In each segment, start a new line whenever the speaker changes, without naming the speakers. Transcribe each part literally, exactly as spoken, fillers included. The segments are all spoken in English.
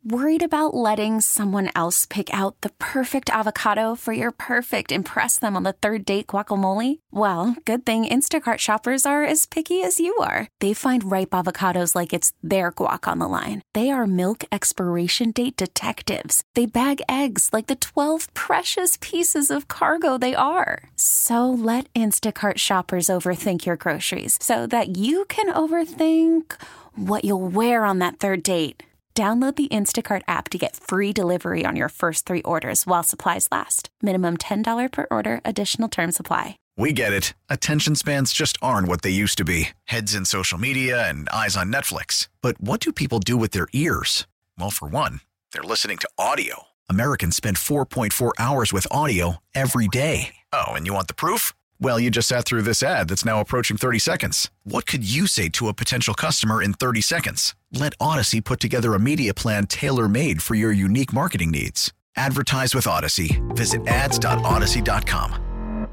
Worried about letting someone else pick out the perfect avocado for your perfect impress them on the third date guacamole? Well, good thing Instacart shoppers are as picky as you are. They find ripe avocados like it's their guac on the line. They are milk expiration date detectives. They bag eggs like the twelve precious pieces of cargo they are. So let Instacart shoppers overthink your groceries so that you can overthink what you'll wear on that third date. Download the Instacart app to get free delivery on your first three orders while supplies last. Minimum ten dollars per order. Additional terms apply.
We get it. Attention spans just aren't what they used to be. Heads in social media and eyes on Netflix. But what do people do with their ears? Well, for one, they're listening to audio. Americans spend four point four hours with audio every day. Oh, and you want the proof? Well, you just sat through this ad that's now approaching thirty seconds. What could you say to a potential customer in thirty seconds? Let Odyssey put together a media plan tailor-made for your unique marketing needs. Advertise with Odyssey. Visit ads dot odyssey dot com.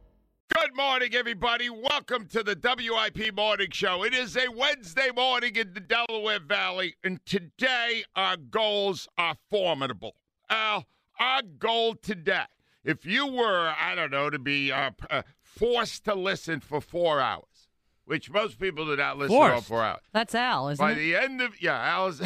Good morning, everybody. Welcome to the W I P Morning Show. It is a Wednesday morning in the Delaware Valley, and today our goals are formidable. Al, our goal today, if you were, I don't know, to be uh, uh, forced to listen for four hours, which most people do not listen
Forced.
for four hours.
That's Al, isn't
By
it?
the end of, yeah, Al's,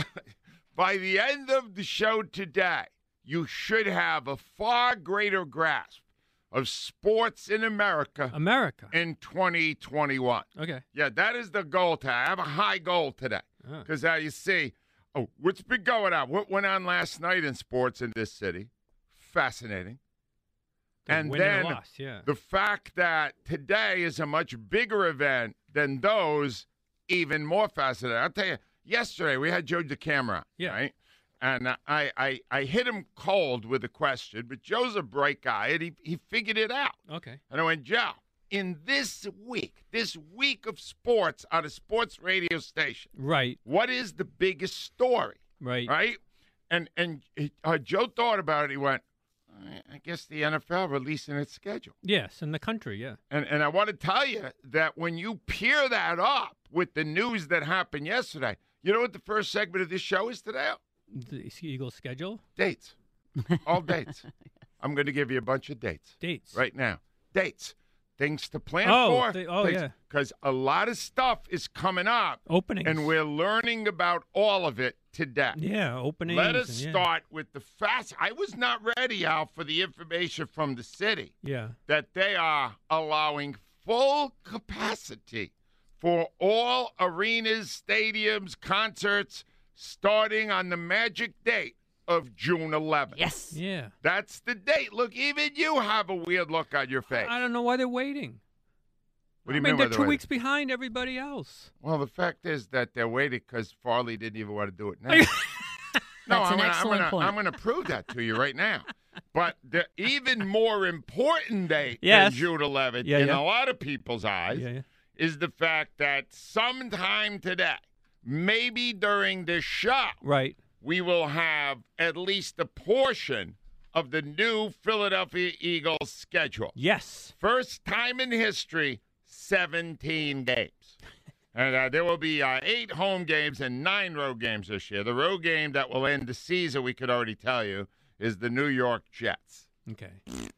by the end of the show today, you should have a far greater grasp of sports in America,
America.
in twenty twenty-one.
Okay.
Yeah, that is the goal today. I have a high goal today because uh. you see, oh, what's been going on? What went on last night in sports in this city? Fascinating.
The
and
win and
then
the loss, yeah.
the fact that today is a much bigger event than those, even more fascinating. I'll tell you, yesterday we had Joe DeCamera,
Yeah.
right? And I, I, I hit him cold with a question, but Joe's a bright guy, and he, he figured it out.
Okay.
And I went, Joe, in this week, this week of sports on a sports radio station,
Right.
what is the biggest story?
Right.
Right? And and he, uh, Joe thought about it. He went, I guess the N F L releasing its schedule.
Yes, in the country, yeah.
And and I want to tell you that when you pair that up with the news that happened yesterday, you know what the first segment of this show is today?
The Eagles schedule?
Dates. All dates. I'm going to give you a bunch of dates.
Dates.
Right now. Dates. Things to plan
Oh,
for.
they- oh, yeah.
Because a lot of stuff is coming up.
Openings.
And we're learning about all of it today.
Yeah, openings.
Let us
and, yeah.
start with the fast. I was not ready, Al, for the information from the city
Yeah.
that they are allowing full capacity for all arenas, stadiums, concerts starting on the magic date of June eleventh.
Yes. Yeah.
That's the date. Look, even you have a weird look on your face.
I don't know why they're waiting.
What do you
I mean,
mean by
they're
the
two
way?
weeks behind everybody else.
Well, the fact is that they're waiting because Farley didn't even want to do it now. No,
That's
I'm
an
gonna,
excellent
I'm gonna,
point.
I'm going to prove that to you right now. But the even more important date
Yes.
than June eleventh,
Yeah,
in
yeah.
a lot of people's eyes,
Yeah, yeah.
is the fact that sometime today, maybe during this show,
Right.
we will have at least a portion of the new Philadelphia Eagles schedule.
Yes.
First time in history, seventeen games. And uh, there will be uh, eight home games and nine road games this year. The road game that will end the season, we could already tell you, is the New York Jets.
Okay.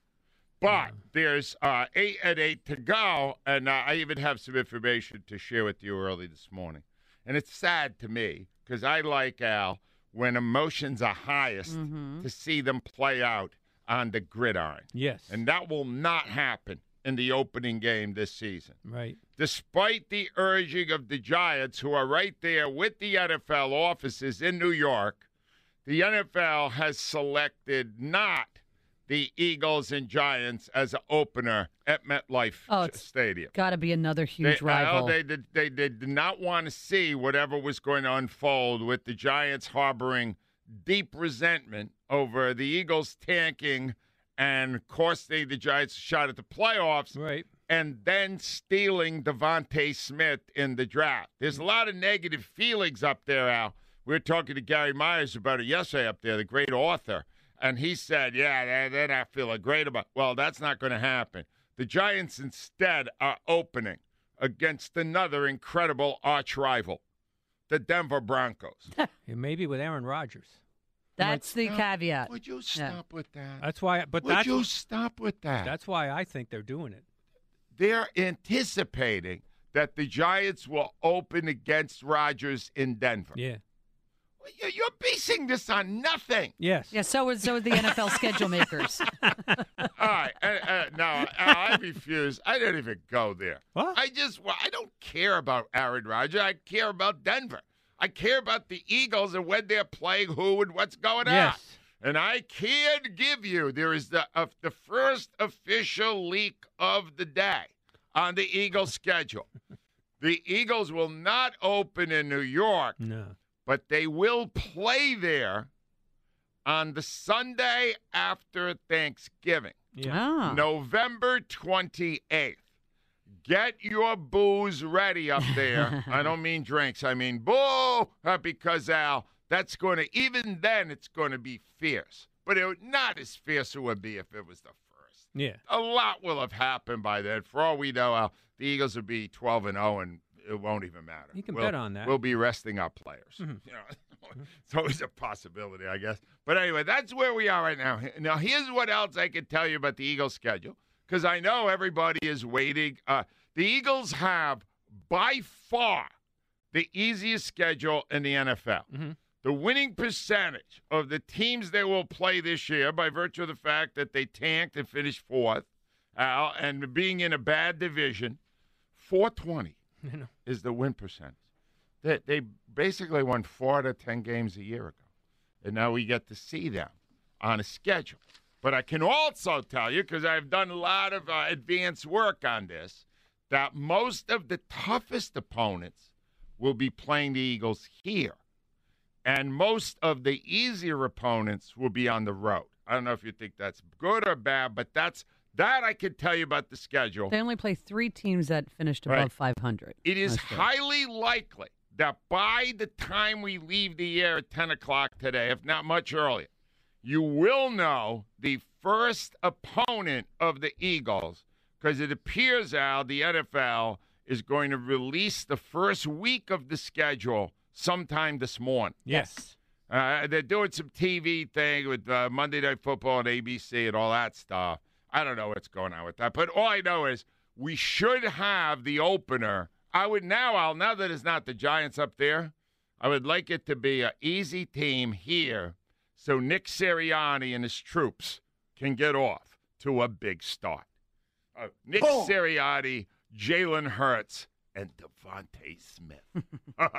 But there's uh, eight and eight to go, and uh, I even have some information to share with you early this morning. And it's sad to me because I like, Al, when emotions are highest,
Mm-hmm.
to see them play out on the gridiron.
Yes.
And that will not happen in the opening game this season.
Right.
Despite the urging of the Giants, who are right there with the N F L offices in New York, the N F L has selected not the Eagles and Giants as an opener at MetLife
Oh, it's
Stadium.
Got to be another huge
They,
rival.
oh, they, did, they, they did not want to see whatever was going to unfold with the Giants harboring deep resentment over the Eagles tanking and costing the Giants a shot at the playoffs,
Right.
and then stealing Devontae Smith in the draft. There's a lot of negative feelings up there, Al. We were talking to Gary Myers about it yesterday up there, the great author, and he said, yeah, they're, they're not feeling great about it. Well, that's not going to happen. The Giants instead are opening against another incredible arch rival, the Denver Broncos.
Yeah, maybe with Aaron Rodgers.
That's the
Stop.
caveat.
Would you
Yeah.
stop with that?
That's why. But
Would
that's
you stop with that?
that's why I think they're doing it.
They're anticipating that the Giants will open against Rodgers in Denver.
Yeah.
Well, you- You're basing this on nothing.
Yes.
Yeah, so is so is the N F L schedule makers.
All right. Uh, uh, no, uh, I refuse. I don't even go there.
What?
I just, well, I don't care about Aaron Rodgers. I care about Denver. I care about the Eagles and when they're playing who and what's going on.
Yes.
And I can give you, there is the uh, the first official leak of the day on the Eagles schedule. The Eagles will not open in New York,
No.
but they will play there on the Sunday after Thanksgiving,
Yeah.
Ah.
November twenty-eighth. Get your booze ready up there. I don't mean drinks. I mean boo, uh, because, Al, that's going to, even then, it's going to be fierce. But it would not as fierce it would be if it was the first.
Yeah.
A lot will have happened by then. For all we know, Al, the Eagles will be twelve and oh, and it won't even matter.
You can
we'll,
bet on that.
We'll be resting our players.
Mhm.
You know, it's always a possibility, I guess. But anyway, that's where we are right now. Now, here's what else I can tell you about the Eagles' schedule, because I know everybody is waiting. Uh, the Eagles have, by far, the easiest schedule in the N F L.
Mm-hmm.
The winning percentage of the teams they will play this year, by virtue of the fact that they tanked and finished fourth, Al, and being in a bad division, four twenty
You know.
is the win percentage. They, they basically won four out of ten games a year ago. And now we get to see them on a schedule. But I can also tell you, because I've done a lot of uh, advanced work on this, that most of the toughest opponents will be playing the Eagles here. And most of the easier opponents will be on the road. I don't know if you think that's good or bad, but that's that I can tell you about the schedule.
They only play three teams that finished above
Right.
five hundred.
It is
That's good.
highly likely that by the time we leave the air at ten o'clock today, if not much earlier, you will know the first opponent of the Eagles, because it appears, Al, the N F L is going to release the first week of the schedule sometime this morning.
Yes.
Uh, they're doing some T V thing with uh, Monday Night Football and A B C and all that stuff. I don't know what's going on with that. But all I know is we should have the opener. I would now, Al, now that it's not the Giants up there, I would like it to be an easy team here so Nick Sirianni and his troops can get off to a big start. Uh, Nick
Boom.
Sirianni, Jalen Hurts, and Devontae Smith. All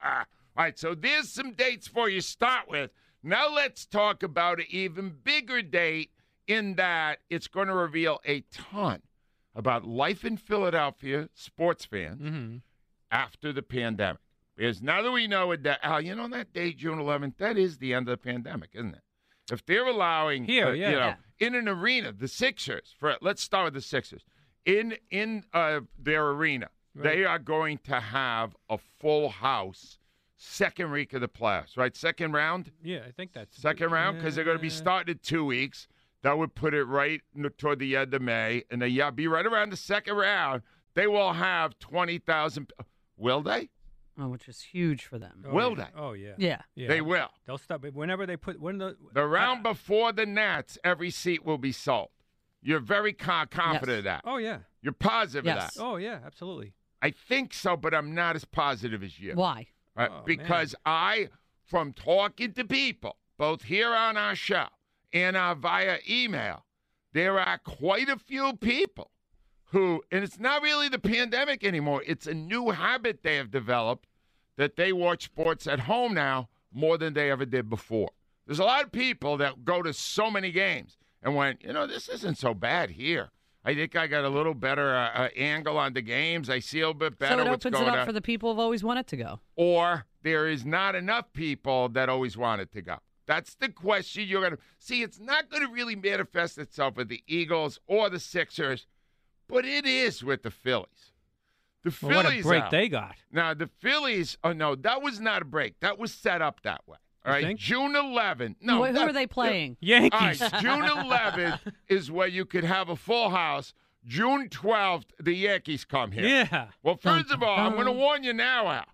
right, so there's some dates for you to start with. Now let's talk about an even bigger date in that it's going to reveal a ton about life in Philadelphia, sports fans,
Mm-hmm.
after the pandemic. Because now that we know it, that, Al, you know that day, June eleventh, that is the end of the pandemic, isn't it? If they're allowing,
Here,
uh,
yeah.
you know,
Yeah.
in an arena, the Sixers, for let's start with the Sixers, in in uh, their arena,
Right.
they are going to have a full house second week of the playoffs, right? Second round?
Yeah, I think that's
Second round, because they're going to be
Uh,
starting in two weeks. That would put it right n- toward the end of May. And they yeah, be right around the second round. They will have twenty thousand. Will they?
Oh, which is huge for them.
Oh,
Will
yeah.
they?
Oh yeah.
Yeah.
Yeah.
They will.
They'll stop it whenever they put when the
The round
I-
before the Nats, every seat will be sold. You're very co- confident
Yes.
of that.
Oh yeah.
You're positive
Yes.
of that.
Oh yeah. Absolutely.
I think so, but I'm not as positive as you.
Why?
Right?
Oh,
because I, from talking to people, both here on our show and uh, via email, there are quite a few people who, and it's not really the pandemic anymore, it's a new habit they have developed that they watch sports at home now more than they ever did before. There's a lot of people that go to so many games and went, you know, this isn't so bad here. I think I got a little better uh, uh, angle on the games. I see a little bit better
So it
what's
opens
going
it up
on.
for the people who've always wanted to go.
Or there is not enough people that always wanted to go. That's the question you're going to see. It's not going to really manifest itself with the Eagles or the Sixers, but it is with the Phillies. The
Well,
Phillies.
what a break
Al,
they got.
Now, the Phillies, oh, no, that was not a break. That was set up that way. All
You
right,
think?
June eleventh. No,
Wh- who
that-
are they playing?
All
Yankees.
right, June eleventh is where you could have a full house. June twelfth, the Yankees come here.
Yeah.
Well, first
Dun,
of all, I'm
dun.
going to warn you now, Al.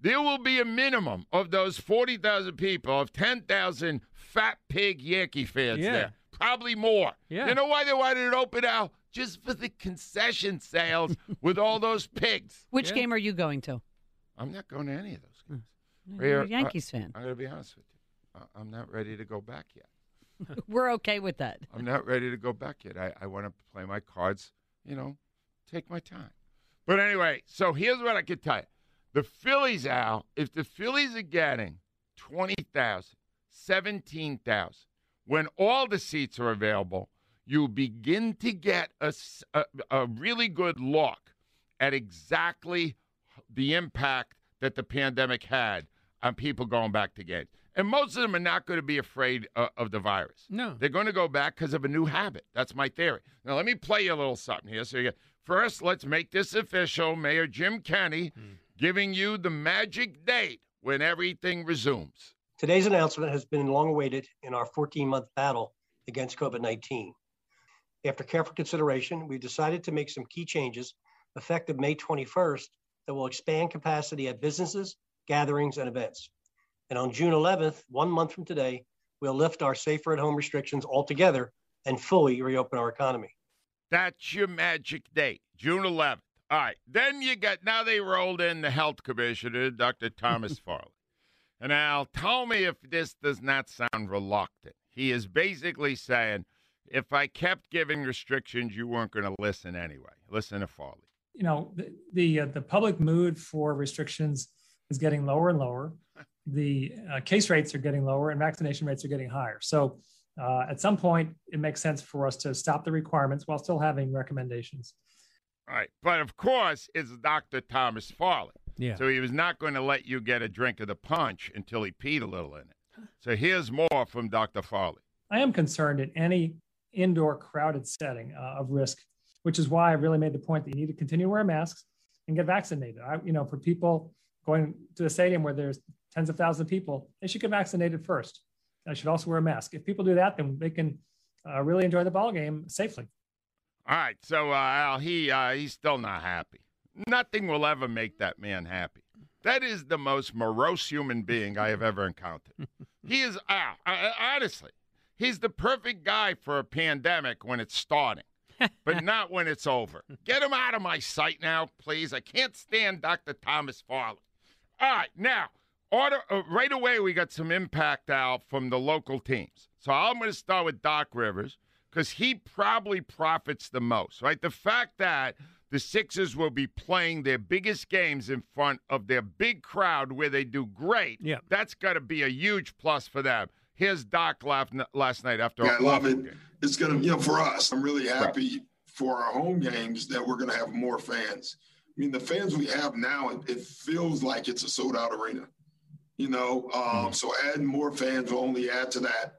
there will be a minimum of those forty thousand people of ten thousand fat pig Yankee fans
Yeah.
there. Probably more.
Yeah.
You know why they wanted it open now? Just for the concession sales with all those pigs.
Which
Yeah.
game are you going to?
I'm not going to any of those games.
You're a
Here,
Yankees fan.
I'm going to be honest with you. I- I'm not ready to go back yet.
We're okay with that.
I'm not ready to go back yet. I, I want to play my cards, you know, take my time. But anyway, so here's what I can tell you. The Phillies, Al, if the Phillies are getting twenty thousand, seventeen thousand, when all the seats are available, you begin to get a, s- a- a really good look at exactly the impact that the pandemic had on people going back to games. And most of them are not going to be afraid uh, of the virus.
No.
They're going to go back because of a new habit. That's my theory. Now, let me play you a little something here. So, you get, first, let's make this official. Mayor Jim Kenney giving you the magic date when everything resumes.
Today's announcement has been long awaited in our fourteen-month battle against COVID nineteen. After careful consideration, we've decided to make some key changes effective May twenty-first that will expand capacity at businesses, gatherings, and events. And on June eleventh, one month from today, we'll lift our safer at home restrictions altogether and fully reopen our economy.
That's your magic date, June eleventh. All right. Then you got, now they rolled in the health commissioner, Doctor Thomas Farley. And Al, tell me if this does not sound reluctant. He is basically saying, if I kept giving restrictions, you weren't going to listen anyway. Listen to Farley.
You know, the the, uh, the public mood for restrictions is getting lower and lower. The uh, case rates are getting lower and vaccination rates are getting higher. So uh, at some point, it makes sense for us to stop the requirements while still having recommendations.
All right. But of course, it's Doctor Thomas Farley.
Yeah.
So he was not going to let you get a drink of the punch until he peed a little in it. So here's more from Doctor Farley.
I am concerned in any indoor crowded setting uh, of risk, which is why I really made the point that you need to continue to wear masks and get vaccinated. I, you know, for people going to the stadium where there's tens of thousands of people, they should get vaccinated first. They should also wear a mask. If people do that, then they can uh, really enjoy the ball game safely.
All right, so uh, Al, he uh, he's still not happy. Nothing will ever make that man happy. That is the most morose human being I have ever encountered. He is Al. Uh, honestly, he's the perfect guy for a pandemic when it's starting, but not when it's over. Get him out of my sight now, please. I can't stand Doctor Thomas Farley. All right, now. Order, uh, right away, we got some impact out from the local teams. So I'm going to start with Doc Rivers because he probably profits the most, right? The fact that the Sixers will be playing their biggest games in front of their big crowd where they do great,
Yeah.
that's got to be a huge plus for them. Here's Doc last, last night after
Yeah,
a
I love it.
game.
It's going to, you know, for us, I'm really happy for our home games that we're going to have more fans. I mean, the fans we have now, it, it feels like it's a sold-out arena. You know, um, so adding more fans will only add to that.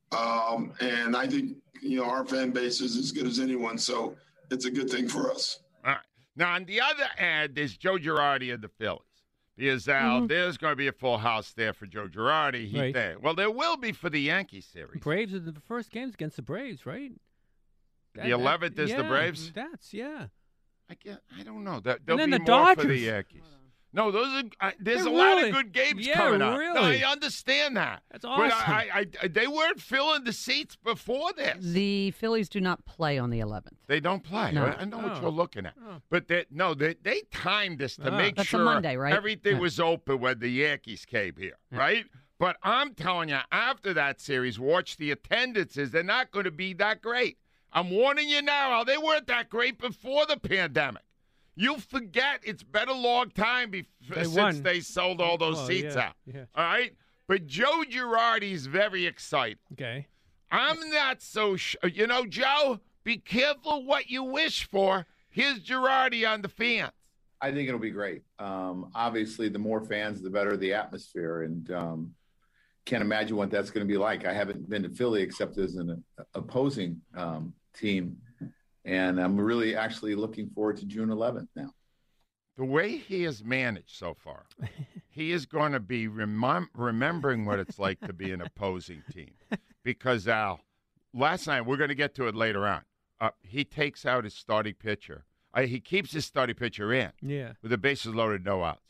Um, and I think, you know, our fan base is as good as anyone. So it's a good thing for us.
All right. Now, on the other end, there's Joe Girardi of the Phillies. Because, Al,
Mm-hmm.
there's going to be a full house there for Joe Girardi. He
Right.
there. Well, there will be for the Yankee series.
Braves are the first games against the Braves, right?
The eleventh is the
yeah,
Braves?
That's, yeah.
I, guess, I don't know. That, there'll
then
be
the
more for the
Dodgers.
Yankees. No, those are. I, there's
Yeah,
a lot
really.
of good games
Yeah,
coming up. No,
really.
I understand that.
That's
But
awesome.
I, I, I, they weren't filling the seats before this.
The Phillies do not play on the eleventh.
They don't play.
No.
I, I know what
Oh.
you're looking at.
Oh.
But they, no, they, they timed this to
Ah.
make
That's a
sure
Monday, right?
everything
Yeah.
was open when the Yankees came here, right? But I'm telling you, after that series, watch the attendances. They're not going to be that great. I'm warning you now, Al, they weren't that great before the pandemic. You forget it's been a long time bef-
They
since
won.
they sold all those
Oh,
seats
yeah,
out.
yeah.
All right? But Joe Girardi's very excited.
Okay.
I'm not so sure. You know, Joe, be careful what you wish for. Here's Girardi on the fans.
I think it'll be great. Um, obviously, the more fans, the better the atmosphere. And um, can't imagine what that's going to be like. I haven't been to Philly except as an uh, opposing um, team. And I'm really actually looking forward to June eleventh now.
The way he has managed so far, he is going to be remem- remembering what it's like to be an opposing team. Because, Al, last night, we're going to get to it later on, uh, he takes out his starting pitcher. Uh, he keeps his starting pitcher in
Yeah.
with the bases loaded, no outs.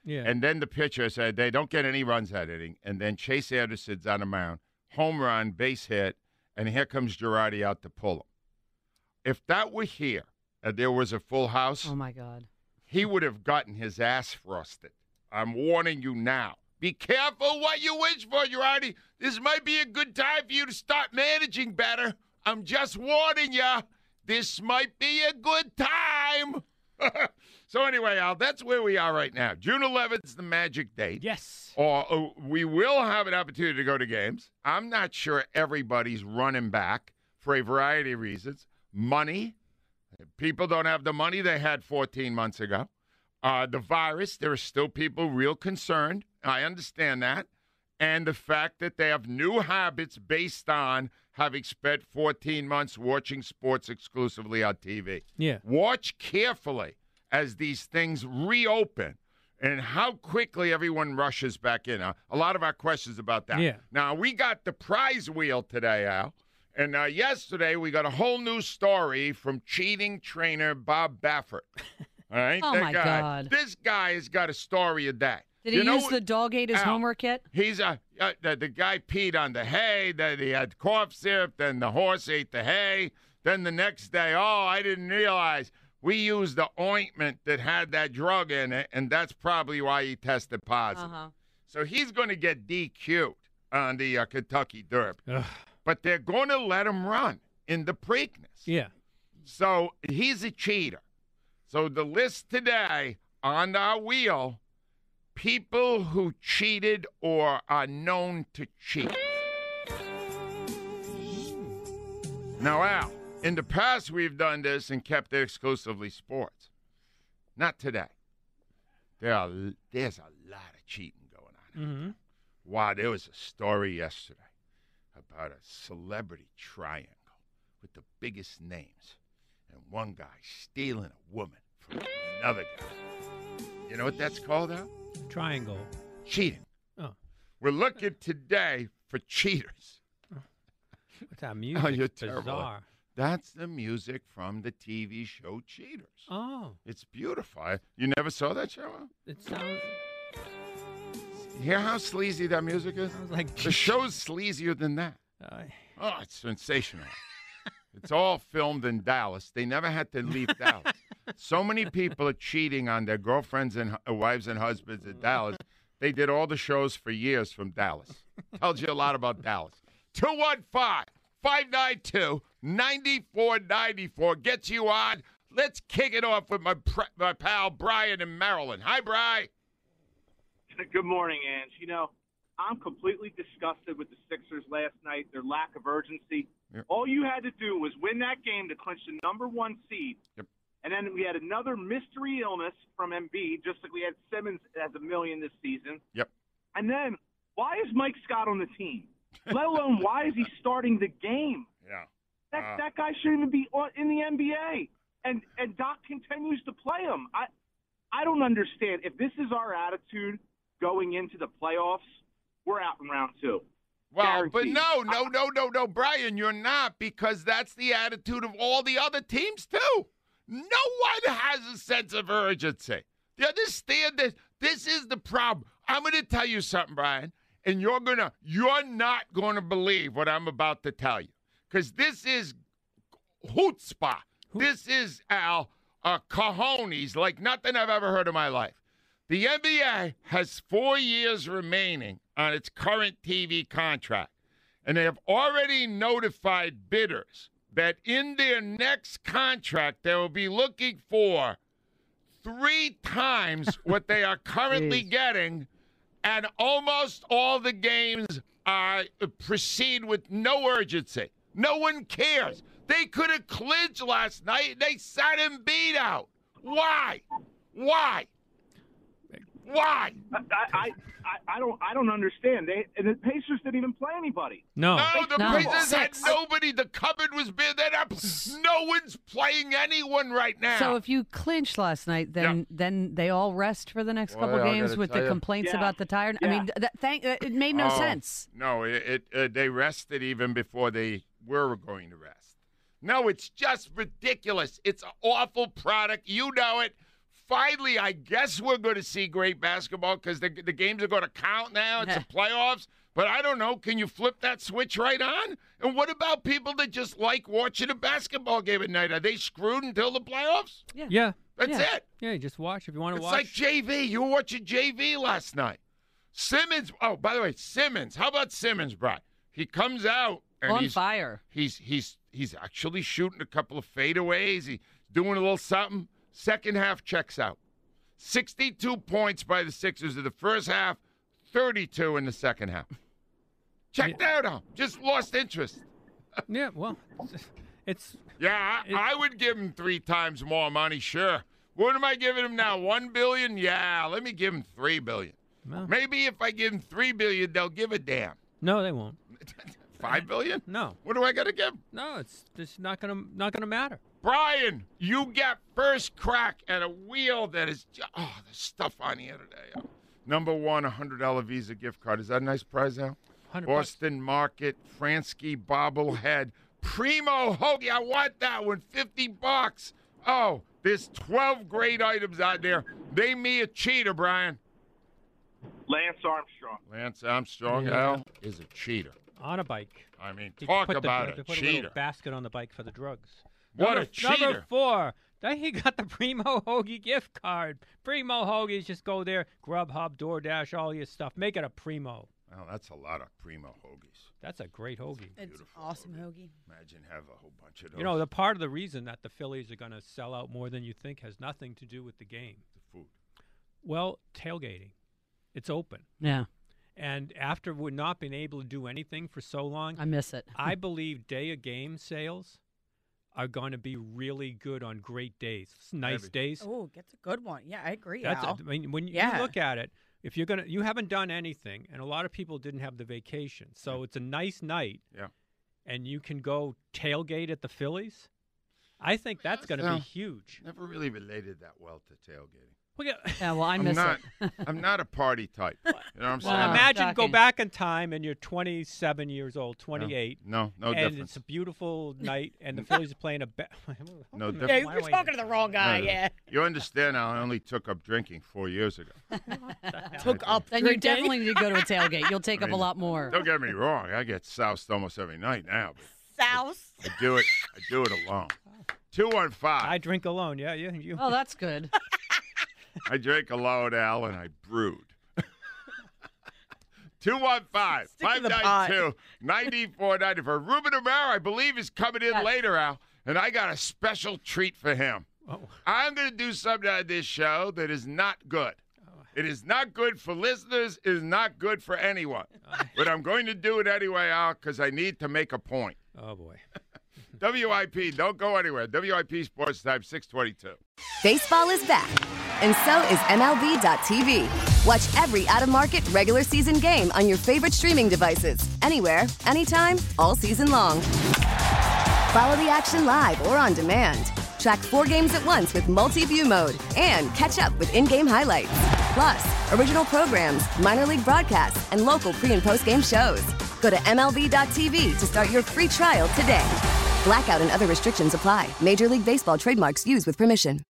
Yeah.
And then the pitcher said they don't get any runs that inning. And then Chase Anderson's on the mound, home run, base hit, and here comes Girardi out to pull him. If that were here and there was a full house,
Oh, my God.
he would have gotten his ass frosted. I'm warning you now. Be careful what you wish for, Girardi. This might be a good time for you to start managing better. I'm just warning you. This might be a good time. So anyway, Al, that's where we are right now. June eleventh is the magic date.
Yes.
Or uh, we will have an opportunity to go to games. I'm not sure everybody's running back for a variety of reasons. Money. People don't have the money they had fourteen months ago. Uh, the virus, there are still people real concerned. I understand that. And the fact that they have new habits based on having spent fourteen months watching sports exclusively on T V.
Yeah.
Watch carefully as these things reopen and how quickly everyone rushes back in. Uh, a lot of our questions about that.
Yeah.
Now, we got the prize wheel today, Al. And uh, yesterday, we got a whole new story from cheating trainer Bob Baffert. All right?
Oh,
That
my
guy,
God.
This guy has got a story a day.
Did
You
he
know
use
what-
the dog ate his
Al,
homework yet?
He's a uh, the, the guy peed on the hay. That he had cough syrup. Then the horse ate the hay. Then the next day, oh, I didn't realize we used the ointment that had that drug in it, and that's probably why he tested positive.
Uh-huh.
So he's going to get D Q'd on the uh, Kentucky Derby,
Ugh.
but they're going to let him run in the Preakness.
Yeah.
So he's a cheater. So the list today on our wheel. People who cheated or are known to cheat. Now, Al, in the past we've done this and kept it exclusively sports. Not today. There are, there's a lot of cheating going on.
Mm-hmm.
Wow, there was a story yesterday about a celebrity triangle with the biggest names. And one guy stealing a woman from another guy. You know what that's called, Al?
Triangle.
Cheating.
Oh.
We're looking today for cheaters.
What's that music?
Oh, you're
Bizarre.
terrible. That's the music from the T V show Cheaters.
Oh.
It's beautiful. I- You never saw that show? Al?
It sounds,
You hear how sleazy that music is?
sounds like...
The show's sleazier than that.
Uh,
Oh, it's sensational. It's all filmed in Dallas. They never had to leave Dallas. So many people are cheating on their girlfriends and hu- wives and husbands in Dallas. They did all the shows for years from Dallas. Tells you a lot about Dallas. two one five, five nine two, nine four nine four gets you on. Let's kick it off with my, pre- my pal Brian in Maryland. Hi, Brian.
Good morning, Ange. You know, I'm completely disgusted with the Sixers last night, their lack of urgency.
Yep.
All you had to do was win that game to clinch the number one seed.
Yep.
And then we had another mystery illness from Embiid, just like we had Simmons as a million this season.
Yep.
And then, why is Mike Scott on the team? Let alone, why is he starting the game?
Yeah.
That
Uh.
that guy shouldn't even be on, in the N B A. And and Doc continues to play him. I I don't understand. If this is our attitude going into the playoffs, we're out in round two.
Well, but
Guaranteed.
no, no, no, no, no, Brian, you're not, because that's the attitude of all the other teams, too. No one has a sense of urgency. You understand this? This is the problem. I'm going to tell you something, Brian, and you're going to, you're not going to believe what I'm about to tell you, because this is chutzpah. This is, Al, uh, cojones, like nothing I've ever heard in my life. The N B A has four years remaining on its current T V contract, and they have already notified bidders that in their next contract they will be looking for three times what they are currently
Jeez.
getting, and almost all the games are proceed with no urgency. No one cares. They could have clinched last night. They sat Embiid out. Why? Why? Why?
I, I, I, I don't I don't understand. They and the Pacers didn't even play anybody.
no.
No, the
No.
Pacers had
Six.
nobody. The cupboard was bare. They're not, no one's playing anyone right now.
So if you clinched last night, then then they all rest for the next
Well,
couple
I
games
gotta
with
tell
the
you.
complaints
Yeah.
about the tired. I
Yeah.
mean, that, thank, uh, it made no
Oh,
sense.
No, it, it uh, they rested even before they were going to rest. No, it's just ridiculous. It's an awful product. You know it. finally, I guess we're going to see great basketball because the, the games are going to count now. It's the playoffs. But I don't know. Can you flip that switch right on? And what about people that just like watching a basketball game at night? Are they screwed until the playoffs?
Yeah.
Yeah.
That's
Yeah.
it.
Yeah, you just watch if you want to
It's
watch.
like J V. You were watching J V last night. Simmons. Oh, by the way, Simmons. How about Simmons, Brian? He comes out and
On
he's
fire.
He's he's he's actually shooting a couple of fadeaways. He's doing a little something. Second half checks out. sixty-two points by the Sixers in the first half, thirty-two in the second half. Checked out on. Just lost interest.
Yeah, well, it's
Yeah,
It-
I, I would give him three times more money, sure. What am I giving him now? One billion? Yeah, let me give him three billion.
well,
Maybe if I give him three billion, they'll give a damn.
no, they won't.
Five billion?
No,
What do I got to give?
no, it's just not gonna not gonna matter.
Brian, you get first crack at a wheel that is, ju- oh, there's stuff on here today. Number one, a one hundred dollars Visa gift card. Is that a nice prize now?
Hundred bucks.
Boston Market, Fransky bobblehead, Primo Hoagie. I want that one. fifty bucks. Oh, there's twelve great items out there. Name me a cheater, Brian.
Lance Armstrong.
Lance Armstrong,
Yeah.
Al, is a cheater.
On a bike.
I mean,
He
talk
put the-
about
they
a
put a
cheater.
little basket on the bike for the drugs.
What
number,
a cheater.
Number four. Then he got the Primo Hoagie gift card. Primo Hoagies, just go there, Grubhub, DoorDash, all your stuff. Make it a Primo.
Oh, that's a lot of Primo Hoagies.
That's a great hoagie.
It's an awesome hoagie.
Imagine have a whole bunch of those.
You know, the part of the reason that the Phillies are going to sell out more than you think has nothing to do with the game.
The food.
Well, tailgating. It's open.
Yeah.
And after we've not been able to do anything for so long,
I miss it.
I believe day of game sales are going to be really good on great days, nice
Maybe.
days.
Oh, that's a good one. Yeah, I agree.
That's
Al.
a, I mean, when you
Yeah.
look at it, if you're gonna, you haven't done anything, and a lot of people didn't have the vacation, so it's a nice night.
Yeah.
And you can go tailgate at the Phillies. I think that's going to
No.
be huge.
Never really related that well to tailgating.
Well, yeah.
Yeah, well, I
I'm
miss
not.
it.
I'm not a party type. You know what I'm saying?
Well,
Wow.
imagine go
Shocking.
back in time and you're twenty-seven years old, twenty-eight.
No, no
and
difference.
it's a beautiful night, and the Phillies are playing a. Ba-
No
yeah,
difference.
Why
you're
do I
talking to
even-
the wrong guy.
No, no.
Yeah,
You understand? I only took up drinking four years ago.
took up.
Then you
drinking.
definitely need to go to a tailgate. You'll take
I
up a
mean,
lot more.
Don't get me wrong. I get soused almost every night now. But
Souse.
I do it. I do it alone. Two one
I
five.
drink alone. Yeah, yeah. You.
Oh, that's good.
I drank alone, Al, and I brewed. Two one five
Stick to
five
the
nine
pot.
two ninety four ninety four. Ruben Amaro, I believe, is coming in
Yes.
later, Al, and I got a special treat for him.
Oh.
I'm going to do something on this show that is not good. It is not good for listeners. It is not good for anyone. But I'm going to do it anyway, Al, because I need to make a point.
Oh boy.
W I P, don't go anywhere. W I P Sports Time six twenty-two.
Baseball is back, and so is M L B dot T V. Watch every out-of-market regular season game on your favorite streaming devices, anywhere, anytime, all season long. Follow the action live or on demand. Track four games at once with multi-view mode and catch up with in-game highlights. Plus, original programs, minor league broadcasts, and local pre- and post-game shows. Go to M L B dot T V to start your free trial today. Blackout and other restrictions apply. Major League Baseball trademarks used with permission.